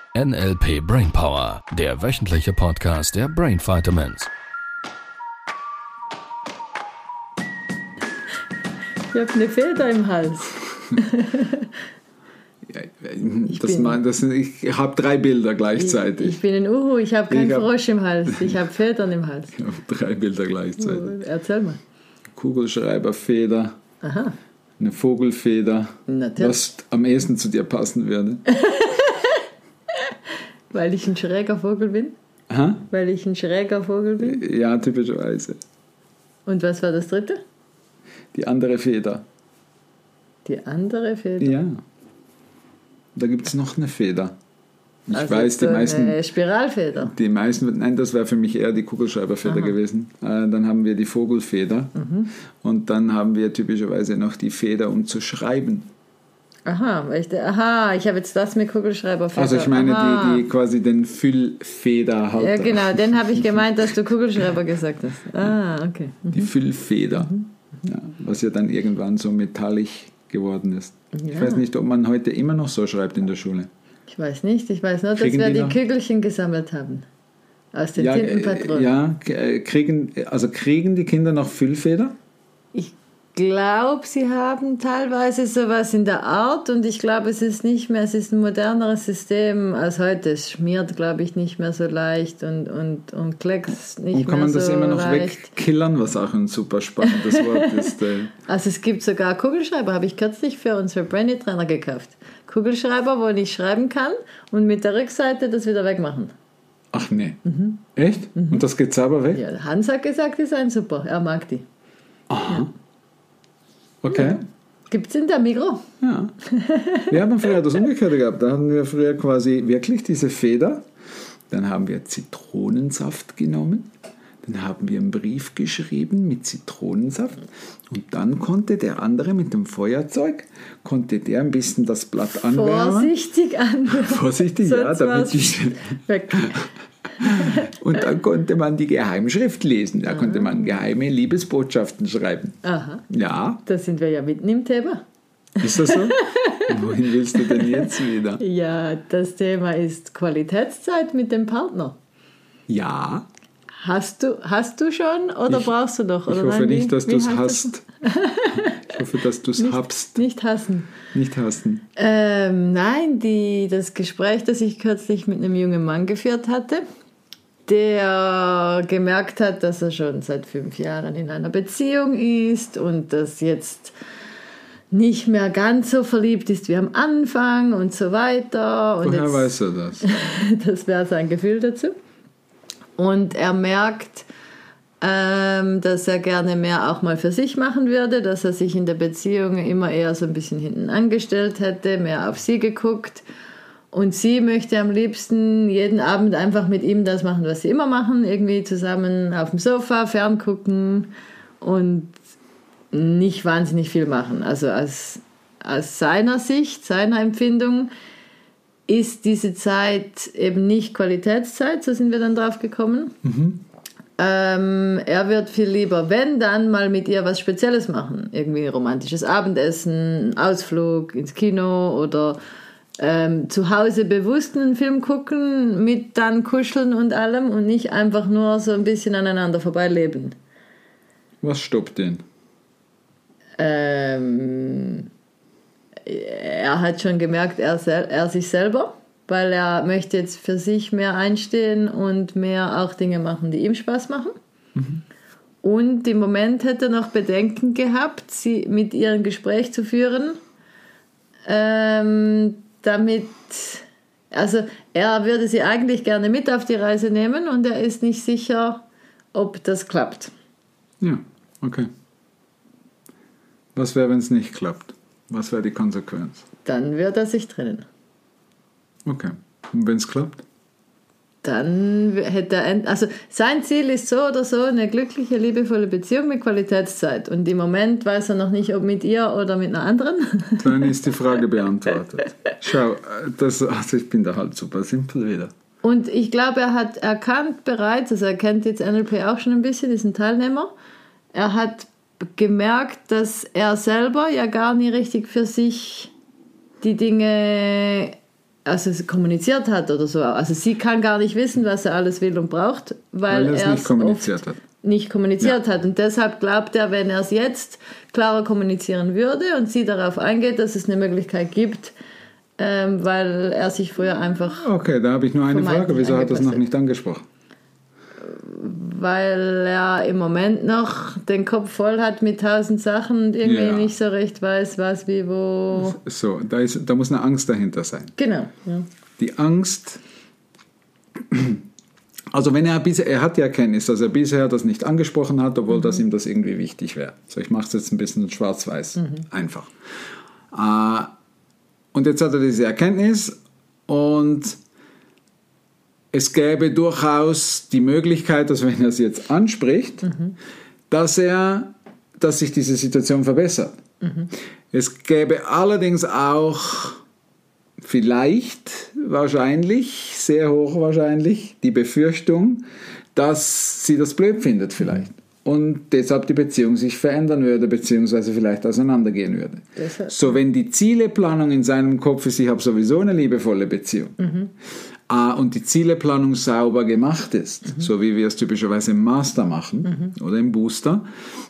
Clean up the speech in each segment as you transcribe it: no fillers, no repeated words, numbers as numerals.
NLP Brainpower, der wöchentliche Podcast der Brain Vitamins. Ich habe eine Feder im Hals. Ich habe 3 Bilder gleichzeitig. Ich bin ein Uhu, ich habe keinen Frosch im Hals, ich habe Federn im Hals. Ich habe 3 Bilder gleichzeitig. Erzähl mal. Kugelschreiberfeder, Aha. eine Vogelfeder, Natürlich. was am ehesten zu dir passen würde. Weil ich ein schräger Vogel bin? Aha. Weil ich ein schräger Vogel bin? Ja, typischerweise. Und was war das dritte? Die andere Feder. Die andere Feder? Ja. Da gibt es noch eine Feder. Ich also weiß, die so meisten... Eine Spiralfeder? Nein, das wäre für mich eher die Kugelschreiberfeder gewesen. Dann haben wir die Vogelfeder. Und dann haben wir typischerweise noch die Feder, um zu schreiben. Aha, ich habe jetzt das mit Kugelschreiberfeder. Also ich meine die quasi den Füllfederhalter. Ja genau, den habe ich gemeint, dass du Kugelschreiber gesagt hast. Ah, okay. Die Füllfeder, ja, was ja dann irgendwann so metallisch geworden ist. Ja. Ich weiß nicht, ob man heute immer noch so schreibt in der Schule. Ich weiß nicht, ich weiß nur, dass Kriegen wir die die noch? Kügelchen gesammelt haben. Aus den Tintenpatronen. Ja, kriegen die Kinder noch Füllfeder? Ich glaube, sie haben teilweise sowas in der Art und ich glaube, es ist ein moderneres System als heute. Es schmiert, glaube ich, nicht mehr so leicht und kleckst nicht mehr so leicht. Und kann man das immer noch wegkillern, was auch ein super spannendes Wort ist. Also es gibt sogar Kugelschreiber, habe ich kürzlich für unsere Brainy-Trainer gekauft. Kugelschreiber, wo ich schreiben kann und mit der Rückseite das wieder wegmachen. Ach nee. Echt? Und das geht sauber weg? Ja, Hans hat gesagt, die seien super, er mag die. Aha. Ja. Okay. Ja. Gibt es in der Migros? Ja. Wir haben früher das Umgekehrte gehabt. Da hatten wir früher quasi wirklich diese Feder. Dann haben wir Zitronensaft genommen. Dann haben wir einen Brief geschrieben mit Zitronensaft. Und dann konnte der andere mit dem Feuerzeug, ein bisschen das Blatt anwärmen. Vorsichtig anwärmen. Vorsichtig, ja, damit ich... weg. Und dann konnte man die Geheimschrift lesen. Da konnte man geheime Liebesbotschaften schreiben. Aha. Ja. Da sind wir ja mitten im Thema. Ist das so? Wohin willst du denn jetzt wieder? Ja, das Thema ist Qualitätszeit mit dem Partner. Ja. Hast du schon oder brauchst du noch? Oder ich hoffe nicht, dass du es hast. Ich hoffe, dass du es habst. Nicht hassen. Nicht hassen. Nein, das Gespräch, das ich kürzlich mit einem jungen Mann geführt hatte, der gemerkt hat, dass er schon seit 5 Jahren in einer Beziehung ist und das jetzt nicht mehr ganz so verliebt ist wie am Anfang und so weiter. Und woher weiß er das? Das wäre sein Gefühl dazu. Und er merkt, dass er gerne mehr auch mal für sich machen würde, dass er sich in der Beziehung immer eher so ein bisschen hinten angestellt hätte, mehr auf sie geguckt. Und sie möchte am liebsten jeden Abend einfach mit ihm das machen, was sie immer machen, irgendwie zusammen auf dem Sofa, ferngucken und nicht wahnsinnig viel machen. Also aus seiner Sicht, seiner Empfindung, ist diese Zeit eben nicht Qualitätszeit, so sind wir dann drauf gekommen. Er wird viel lieber, wenn dann, mal mit ihr was Spezielles machen. Irgendwie ein romantisches Abendessen, einen Ausflug ins Kino oder zu Hause bewusst einen Film gucken, mit dann kuscheln und allem und nicht einfach nur so ein bisschen aneinander vorbeileben. Was stoppt den? Er hat schon gemerkt, er sich selber, weil er möchte jetzt für sich mehr einstehen und mehr auch Dinge machen, die ihm Spaß machen. Und im Moment hätte er noch Bedenken gehabt, sie mit ihr ein Gespräch zu führen, damit, also er würde sie eigentlich gerne mit auf die Reise nehmen und er ist nicht sicher, ob das klappt. Ja, okay. Was wäre, wenn es nicht klappt? Was wäre die Konsequenz? Dann wird er sich trennen. Okay. Und wenn es klappt? Dann hätte er, also sein Ziel ist so oder so eine glückliche, liebevolle Beziehung mit Qualitätszeit. Und im Moment weiß er noch nicht, ob mit ihr oder mit einer anderen. Dann ist die Frage beantwortet. Schau, ich bin da halt super simpel wieder. Und ich glaube, er hat erkannt bereits, also er kennt jetzt NLP auch schon ein bisschen, ist ein Teilnehmer. Er hat gemerkt, dass er selber ja gar nie richtig für sich die Dinge also kommuniziert hat oder so. Also sie kann gar nicht wissen, was er alles will und braucht, weil er es nicht kommuniziert hat. Nicht kommuniziert hat. Und deshalb glaubt er, wenn er es jetzt klarer kommunizieren würde und sie darauf eingeht, dass es eine Möglichkeit gibt, weil er sich früher einfach... Okay, da habe ich nur eine Frage. Wieso hat er es noch nicht angesprochen? Weil er im Moment noch den Kopf voll hat mit 1000 Sachen und irgendwie nicht so recht weiß, was, wie, wo... So, da muss eine Angst dahinter sein. Genau. Ja. Die Angst... Also wenn er hat die Erkenntnis, dass er bisher das nicht angesprochen hat, obwohl dass ihm das irgendwie wichtig wäre. So, ich mache es jetzt ein bisschen schwarz-weiß, einfach. Und jetzt hat er diese Erkenntnis und es gäbe durchaus die Möglichkeit, dass wenn er es jetzt anspricht, dass sich diese Situation verbessert. Es gäbe allerdings auch vielleicht, wahrscheinlich, sehr hochwahrscheinlich, die Befürchtung, dass sie das blöd findet vielleicht. Und deshalb die Beziehung sich verändern würde, beziehungsweise vielleicht auseinandergehen würde. So, wenn die Zieleplanung in seinem Kopf ist, ich habe sowieso eine liebevolle Beziehung, und die Zieleplanung sauber gemacht ist, so wie wir es typischerweise im Master machen oder im Booster,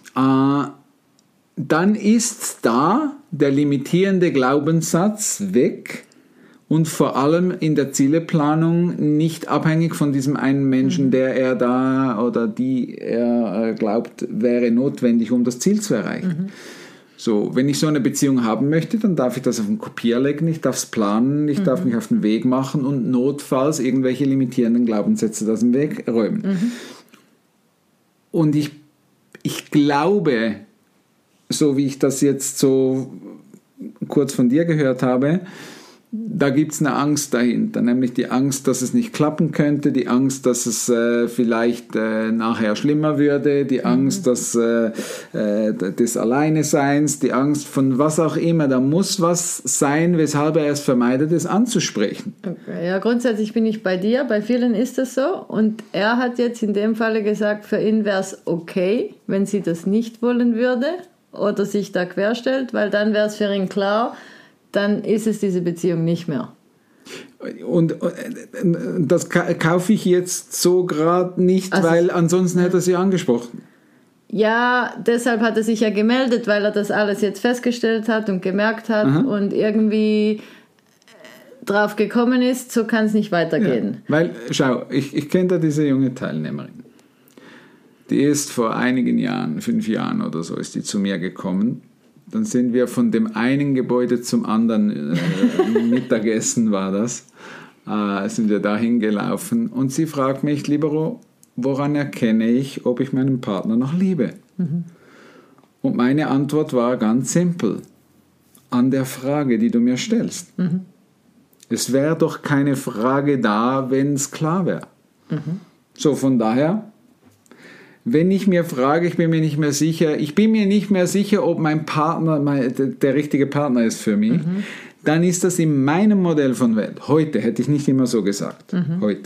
dann ist da der limitierende Glaubenssatz weg und vor allem in der Zieleplanung nicht abhängig von diesem einen Menschen, der er da oder die er glaubt, wäre notwendig, um das Ziel zu erreichen. So, wenn ich so eine Beziehung haben möchte, dann darf ich das auf den Kopier legen, ich darf es planen, ich darf mich auf den Weg machen und notfalls irgendwelche limitierenden Glaubenssätze aus dem Weg räumen. Und ich glaube, so wie ich das jetzt so kurz von dir gehört habe, da gibt es eine Angst dahinter, nämlich die Angst, dass es nicht klappen könnte, die Angst, dass es vielleicht nachher schlimmer würde, die Angst des Alleineseins, die Angst von was auch immer. Da muss was sein, weshalb er es vermeidet, es anzusprechen. Okay. Ja, grundsätzlich bin ich bei dir, bei vielen ist das so und er hat jetzt in dem Falle gesagt, für ihn wäre es okay, wenn sie das nicht wollen würde oder sich da querstellt, weil dann wäre es für ihn klar, dann ist es diese Beziehung nicht mehr. Und das kaufe ich jetzt so gerade nicht, also, weil ansonsten hätte er sie angesprochen. Ja, deshalb hat er sich ja gemeldet, weil er das alles jetzt festgestellt hat und gemerkt hat und irgendwie drauf gekommen ist, so kann es nicht weitergehen. Ja, weil, schau, ich kenne da diese junge Teilnehmerin. Die ist vor einigen Jahren, 5 Jahren oder so, ist die zu mir gekommen. Dann sind wir von dem einen Gebäude zum anderen, Mittagessen war das, sind wir dahin gelaufen. Und sie fragt mich, Libero, woran erkenne ich, ob ich meinen Partner noch liebe? Und meine Antwort war ganz simpel, an der Frage, die du mir stellst. Es wäre doch keine Frage da, wenn es klar wäre. So, von daher... Wenn ich mir frage, ich bin mir nicht mehr sicher, ob mein Partner der richtige Partner ist für mich, dann ist das in meinem Modell von Welt, heute, hätte ich nicht immer so gesagt, heute,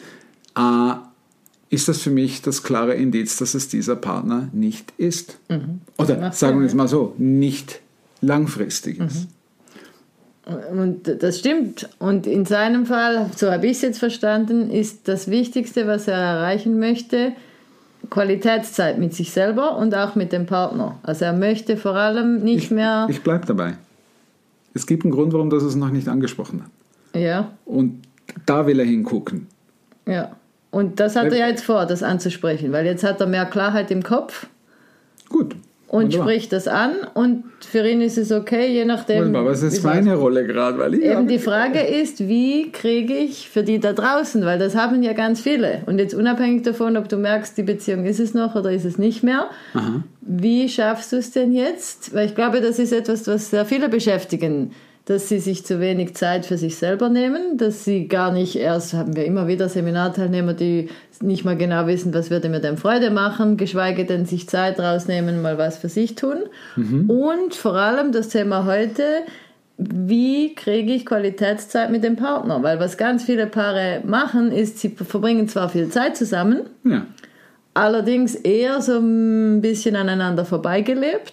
ist das für mich das klare Indiz, dass es dieser Partner nicht ist. Oder sagen wir es mal so, nicht langfristig ist. Und das stimmt. Und in seinem Fall, so habe ich es jetzt verstanden, ist das Wichtigste, was er erreichen möchte, Qualitätszeit mit sich selber und auch mit dem Partner. Also er möchte vor allem nicht mehr... Ich bleibe dabei. Es gibt einen Grund, warum das es noch nicht angesprochen hat. Ja. Und da will er hingucken. Ja. Und das hat er ja jetzt vor, das anzusprechen, weil jetzt hat er mehr Klarheit im Kopf. Gut. Und wunderbar. Spricht das an und für ihn ist es okay, je nachdem... Wunderbar. Was ist meine Rolle gerade? Weil eben die Frage ist, wie kriege ich für die da draußen, weil das haben ja ganz viele. Und jetzt unabhängig davon, ob du merkst, die Beziehung ist es noch oder ist es nicht mehr, wie schaffst du es denn jetzt? Weil ich glaube, das ist etwas, was sehr viele beschäftigen, dass sie sich zu wenig Zeit für sich selber nehmen, dass sie gar nicht erst, haben wir immer wieder Seminarteilnehmer, die nicht mal genau wissen, was würde mir denn Freude machen, geschweige denn sich Zeit rausnehmen, mal was für sich tun. Und vor allem das Thema heute, wie kriege ich Qualitätszeit mit dem Partner? Weil was ganz viele Paare machen, ist, sie verbringen zwar viel Zeit zusammen, allerdings eher so ein bisschen aneinander vorbeigelebt.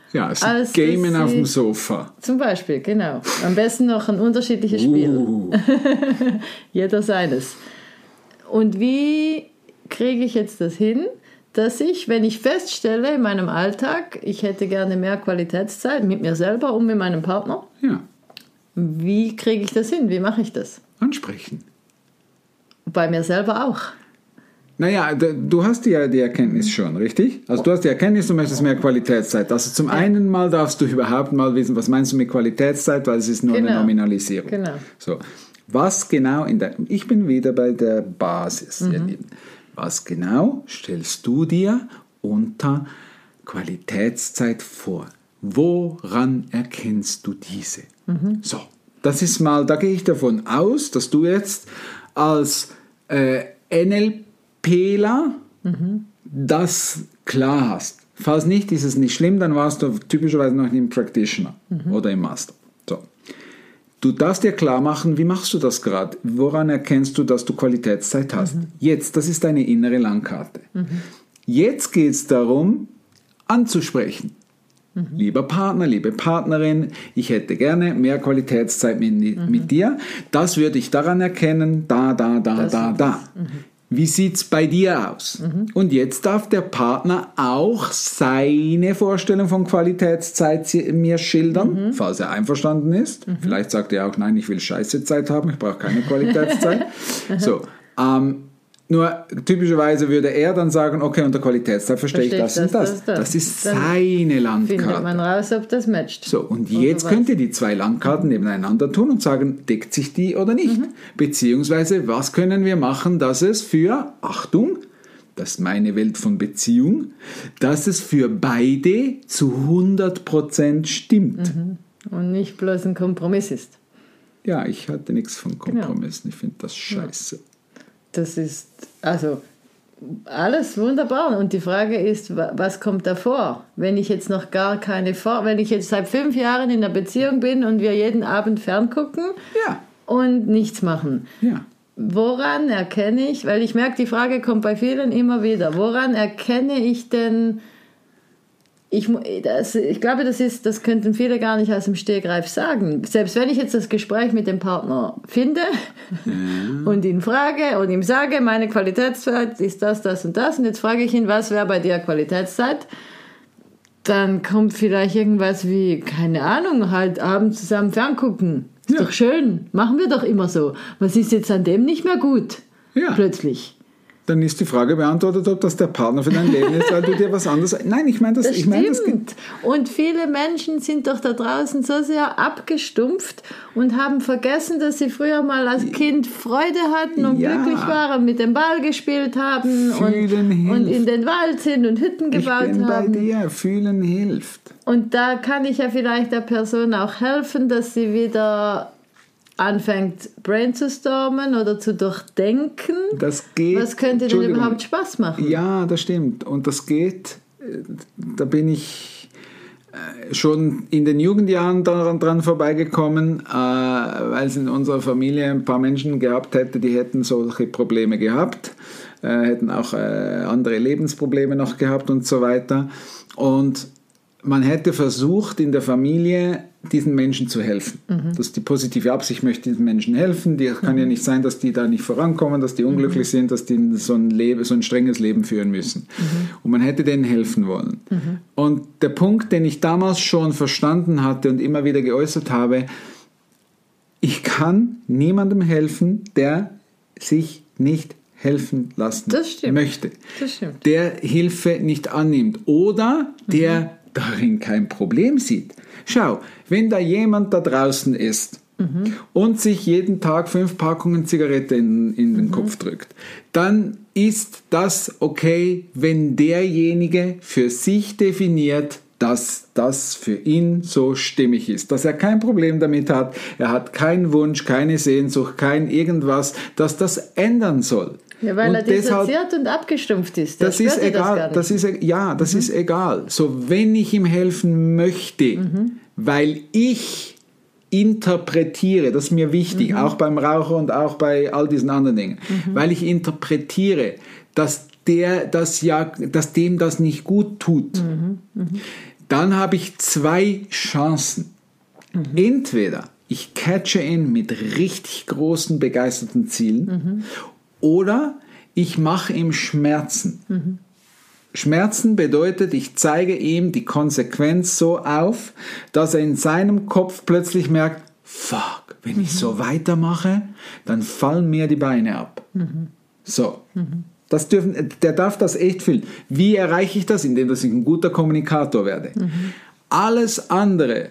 Ja, sie als gamen dass auf sie- dem Sofa. Zum Beispiel, genau. Am besten noch ein unterschiedliches Spiel. Jeder seines. Und wie kriege ich jetzt das hin, dass ich, wenn ich feststelle in meinem Alltag, ich hätte gerne mehr Qualitätszeit mit mir selber und mit meinem Partner, Ja, wie kriege ich das hin? Wie mache ich das? ansprechen. Bei mir selber auch. Naja, du hast ja die Erkenntnis schon, richtig? Also du hast die Erkenntnis, du möchtest mehr Qualitätszeit. Also zum einen mal darfst du überhaupt mal wissen, was meinst du mit Qualitätszeit, weil es ist nur eine Genau. Nominalisierung. Genau. So, was genau ich bin wieder bei der Basis, ihr Lieben. Was genau stellst du dir unter Qualitätszeit vor? Woran erkennst du diese? So, das ist mal, da gehe ich davon aus, dass du jetzt als NLPler das klar hast. Falls nicht, ist es nicht schlimm, dann warst du typischerweise noch im Practitioner oder im Master. So. Du darfst dir klar machen, wie machst du das gerade? Woran erkennst du, dass du Qualitätszeit hast? Jetzt, das ist deine innere Landkarte. Jetzt geht es darum, anzusprechen. Lieber Partner, liebe Partnerin, ich hätte gerne mehr Qualitätszeit mit dir. Das würde ich daran erkennen, da. Wie sieht es bei dir aus? Und jetzt darf der Partner auch seine Vorstellung von Qualitätszeit mir schildern, falls er einverstanden ist. Vielleicht sagt er auch, nein, ich will scheiße Zeit haben, ich brauche keine Qualitätszeit. So, nur typischerweise würde er dann sagen, okay, unter Qualitätszeit verstehe ich das und das. Das ist Dann seine Landkarte. findet man raus, ob das matcht. So, und Oder jetzt was. könnt ihr die zwei Landkarten nebeneinander tun und sagen, deckt sich die oder nicht? Beziehungsweise, was können wir machen, dass es für, Achtung, das ist meine Welt von Beziehung, dass es für beide zu 100% stimmt. Und nicht bloß ein Kompromiss ist. Ja, ich hatte nichts von Kompromissen. Ich finde das scheiße. Das ist, also, alles wunderbar. Und die Frage ist, was kommt davor? Wenn ich jetzt noch gar keine wenn ich jetzt seit 5 Jahren in einer Beziehung bin und wir jeden Abend ferngucken Ja, und nichts machen. ja. Woran erkenne ich, weil ich merke, die Frage kommt bei vielen immer wieder, woran erkenne ich denn, ich glaube, das könnten viele gar nicht aus dem Stegreif sagen. Selbst wenn ich jetzt das Gespräch mit dem Partner finde und ihn frage und ihm sage, meine Qualitätszeit ist das und das, und jetzt frage ich ihn, was wäre bei dir Qualitätszeit? Dann kommt vielleicht irgendwas wie, keine Ahnung, halt abends zusammen ferngucken. Ist doch schön, machen wir doch immer so. Was ist jetzt an dem nicht mehr gut? Ja. Plötzlich. Dann ist die Frage beantwortet, ob das der Partner für dein Leben ist, weil du dir was anderes... Nein, ich meine das... Das ich meine, das stimmt. Und viele Menschen sind doch da draußen so sehr abgestumpft und haben vergessen, dass sie früher mal als Kind Freude hatten und Ja. glücklich waren, mit dem Ball gespielt haben und in den Wald sind und Hütten gebaut ich bin haben. bei dir, fühlen hilft. Und da kann ich ja vielleicht der Person auch helfen, dass sie wieder anfängt brainstormen oder zu durchdenken. Das geht... Was könnte denn Entschuldigung. überhaupt Spaß machen? Ja, das stimmt. Und das geht, da bin ich schon in den Jugendjahren dran vorbeigekommen, weil es in unserer Familie ein paar Menschen gehabt hätte, die hätten solche Probleme gehabt, hätten auch andere Lebensprobleme noch gehabt und so weiter. Und man hätte versucht, in der Familie diesen Menschen zu helfen. Das ist die positive Absicht, möchte diesen Menschen helfen. Die kann ja nicht sein, dass die da nicht vorankommen, dass die unglücklich sind, dass die so ein strenges Leben führen müssen. Und man hätte denen helfen wollen. Und der Punkt, den ich damals schon verstanden hatte und immer wieder geäußert habe, ich kann niemandem helfen, der sich nicht helfen lassen möchte. Das stimmt. Der Hilfe nicht annimmt oder der darin kein Problem sieht. Schau, wenn da jemand da draußen ist und sich jeden Tag 5 Packungen Zigarette in den Kopf drückt, dann ist das okay, wenn derjenige für sich definiert, dass das für ihn so stimmig ist, dass er kein Problem damit hat, er hat keinen Wunsch, keine Sehnsucht, kein irgendwas, dass das ändern soll. Ja, weil und er dissoziiert und abgestumpft ist. Das ist egal. Das ist egal. So, wenn ich ihm helfen möchte, weil ich interpretiere, das ist mir wichtig, auch beim Raucher und auch bei all diesen anderen Dingen, weil ich interpretiere, dass dem das nicht gut tut, dann habe ich 2 Chancen. Entweder ich catche ihn mit richtig großen, begeisterten Zielen oder ich mache ihm Schmerzen. Schmerzen bedeutet, ich zeige ihm die Konsequenz so auf, dass er in seinem Kopf plötzlich merkt, fuck, wenn ich so weitermache, dann fallen mir die Beine ab. So. Der darf das echt fühlen. Wie erreiche ich das? Indem dass ich ein guter Kommunikator werde. Alles andere,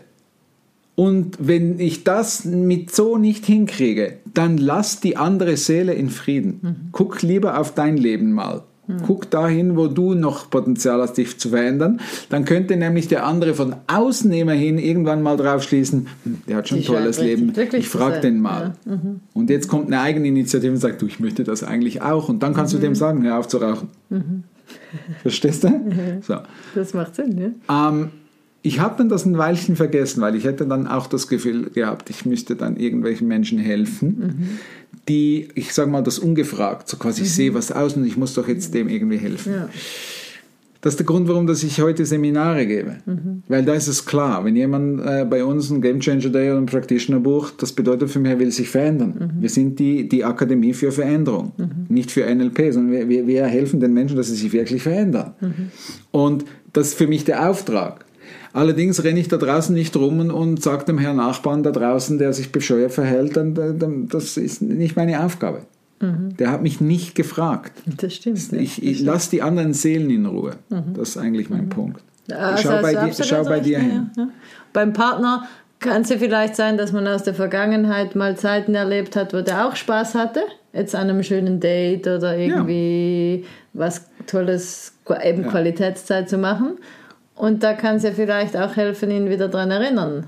und wenn ich das mit so nicht hinkriege, dann lass die andere Seele in Frieden. Guck lieber auf dein Leben mal. Guck dahin, wo du noch Potenzial hast, dich zu verändern. Dann könnte nämlich der andere von außen immerhin irgendwann mal drauf schließen, der hat schon ein tolles Leben, ich frage den mal. Ja. Und jetzt kommt eine eigene Initiative und sagt, du, ich möchte das eigentlich auch. Und dann kannst du dem sagen, hör auf zu rauchen. Verstehst du? So. Das macht Sinn, ja. Ich habe dann das ein Weilchen vergessen, weil ich hätte dann auch das Gefühl gehabt, ich müsste dann irgendwelchen Menschen helfen, die, ich sage mal, das ungefragt, so quasi ich sehe was aus und ich muss doch jetzt dem irgendwie helfen. Ja. Das ist der Grund, warum dass ich heute Seminare gebe. Weil da ist es klar, wenn jemand bei uns ein Game Changer Day oder ein Practitioner bucht, das bedeutet für mich, er will sich verändern. Wir sind die Akademie für Veränderung, nicht für NLP, sondern wir helfen den Menschen, dass sie sich wirklich verändern. Und das ist für mich der Auftrag. Allerdings renne ich da draußen nicht rum und sage dem Herrn Nachbarn da draußen, der sich bescheuert verhält, das ist nicht meine Aufgabe. Der hat mich nicht gefragt. Das stimmt. Ich lasse die anderen Seelen in Ruhe. Das ist eigentlich mein Punkt. Schau bei dir hin. Ja. Beim Partner kann es ja vielleicht sein, dass man aus der Vergangenheit mal Zeiten erlebt hat, wo der auch Spaß hatte. Jetzt an einem schönen Date oder irgendwie was Tolles, eben Qualitätszeit zu machen. Und da kann es ja vielleicht auch helfen, ihn wieder daran erinnern.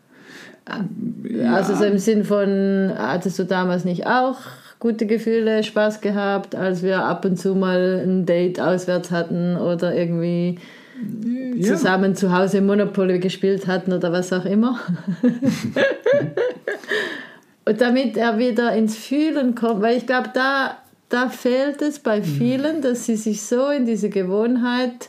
Ja. Also so im Sinn von, hattest du damals nicht auch gute Gefühle, Spaß gehabt, als wir ab und zu mal ein Date auswärts hatten oder irgendwie zusammen zu Hause Monopoly gespielt hatten oder was auch immer. Und damit er wieder ins Fühlen kommt, weil ich glaube, da fehlt es bei vielen, dass sie sich so in dieser Gewohnheit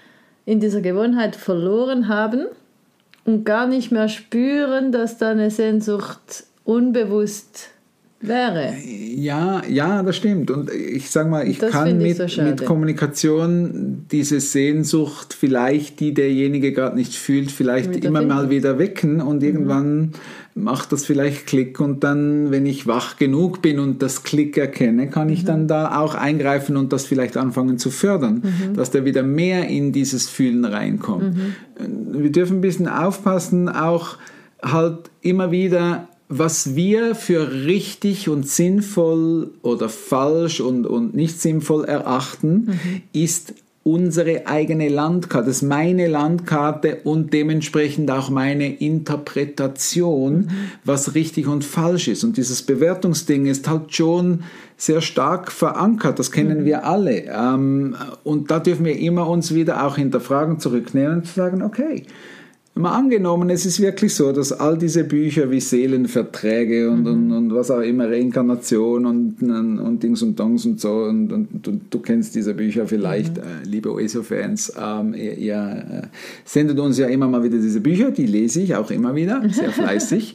verloren haben und gar nicht mehr spüren, dass da eine Sehnsucht unbewusst wäre. Ja, das stimmt. Und ich sage mal, ich kann mit Kommunikation diese Sehnsucht vielleicht, die derjenige gerade nicht fühlt, vielleicht immer mal wieder wecken und irgendwann macht das vielleicht Klick und dann, wenn ich wach genug bin und das Klick erkenne, kann ich dann da auch eingreifen und das vielleicht anfangen zu fördern, dass der wieder mehr in dieses Fühlen reinkommt. Wir dürfen ein bisschen aufpassen, auch halt immer wieder, was wir für richtig und sinnvoll oder falsch und nicht sinnvoll erachten, ist unsere eigene Landkarte, das ist meine Landkarte und dementsprechend auch meine Interpretation, was richtig und falsch ist. Und dieses Bewertungsding ist halt schon sehr stark verankert, das kennen wir alle. Und da dürfen wir immer uns wieder auch hinterfragen, zurücknehmen und sagen, okay, mal angenommen, es ist wirklich so, dass all diese Bücher wie Seelenverträge und was auch immer, Reinkarnation und Dings und Dongs und so, und du kennst diese Bücher vielleicht, liebe OESO-Fans, ihr sendet uns ja immer mal wieder diese Bücher, die lese ich auch immer wieder, sehr fleißig.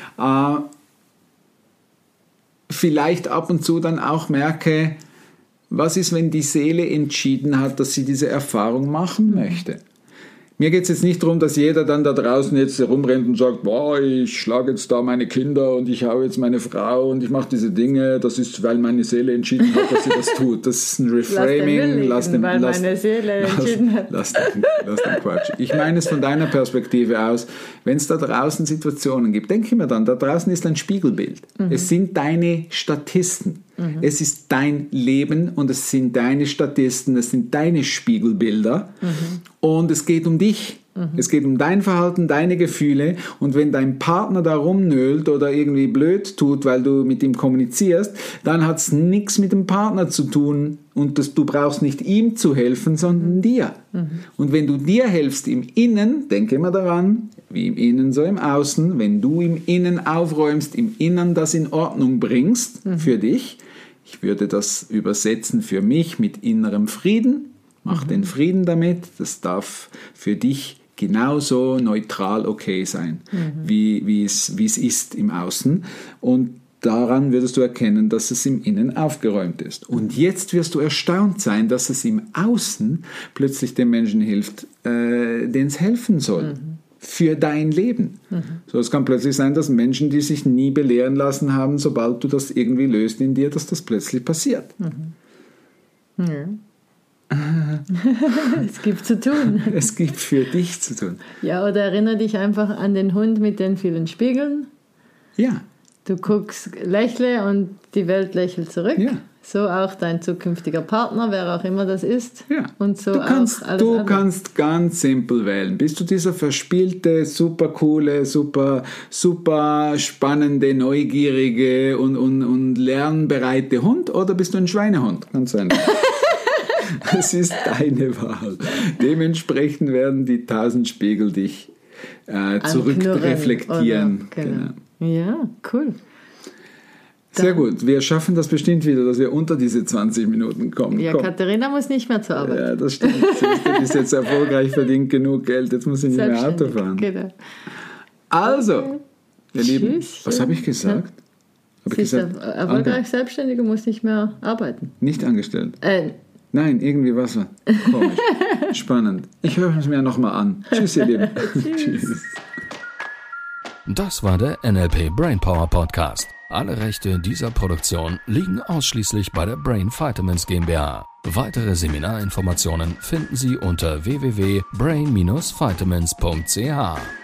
Vielleicht ab und zu dann auch merke, was ist, wenn die Seele entschieden hat, dass sie diese Erfahrung machen möchte. Mir geht es jetzt nicht darum, dass jeder dann da draußen jetzt herumrennt und sagt, boah, ich schlage jetzt da meine Kinder und ich hau jetzt meine Frau und ich mache diese Dinge. Das ist, weil meine Seele entschieden hat, dass sie das tut. Das ist ein Reframing. Lass den Quatsch. Ich meine es von deiner Perspektive aus. Wenn es da draußen Situationen gibt, denke ich mir dann, da draußen ist ein Spiegelbild. Es sind deine Statisten. Es ist dein Leben und es sind deine Statisten, es sind deine Spiegelbilder und es geht um dich. Es geht um dein Verhalten, deine Gefühle und wenn dein Partner da rumnölt oder irgendwie blöd tut, weil du mit ihm kommunizierst, dann hat es nichts mit dem Partner zu tun und du brauchst nicht ihm zu helfen, sondern dir. Und wenn du dir hilfst im Innen, denke immer daran, wie im Innen so im Außen, wenn du im Innen aufräumst, im Innern das in Ordnung bringst für dich, ich würde das übersetzen für mich mit innerem Frieden, mach den Frieden damit, das darf für dich genauso neutral okay sein, wie es ist im Außen. Und daran würdest du erkennen, dass es im Innen aufgeräumt ist. Und jetzt wirst du erstaunt sein, dass es im Außen plötzlich den Menschen hilft, denen es helfen soll. Für dein Leben. So, es kann plötzlich sein, dass Menschen, die sich nie belehren lassen haben, sobald du das irgendwie löst in dir, dass das plötzlich passiert. Ja. Es gibt zu tun. Es gibt für dich zu tun. Ja, oder erinnere dich einfach an den Hund mit den vielen Spiegeln. Ja. Du guckst, lächle und die Welt lächelt zurück. Ja. So auch dein zukünftiger Partner, wer auch immer das ist. Ja. Und so du kannst, auch alles du andere. kannst ganz simpel wählen. Bist du dieser verspielte, super coole, super spannende, neugierige und lernbereite Hund oder bist du ein Schweinehund? Ganz einfach. Es ist deine Wahl. Dementsprechend werden die 1000 Spiegel dich zurückreflektieren. Genau. Ja, cool. Sehr gut. Wir schaffen das bestimmt wieder, dass wir unter diese 20 Minuten kommen. Ja, Komm. Katharina muss nicht mehr zur Arbeit. Ja, das stimmt. Du bist jetzt erfolgreich, verdient genug Geld. Jetzt muss ich nicht mehr Auto fahren. Genau. Also, ihr Lieben, Tschüss. was habe ich gesagt? Hab Sie ich ist erfolgreich selbstständig und muss nicht mehr arbeiten. Nicht angestellt? Nein, irgendwie was war komisch. Spannend. Ich höre es mir nochmal an. Tschüss, ihr Lieben. Tschüss. Das war der NLP Brainpower Podcast. Alle Rechte dieser Produktion liegen ausschließlich bei der Brain Vitamins GmbH. Weitere Seminarinformationen finden Sie unter www.brain-vitamins.ch.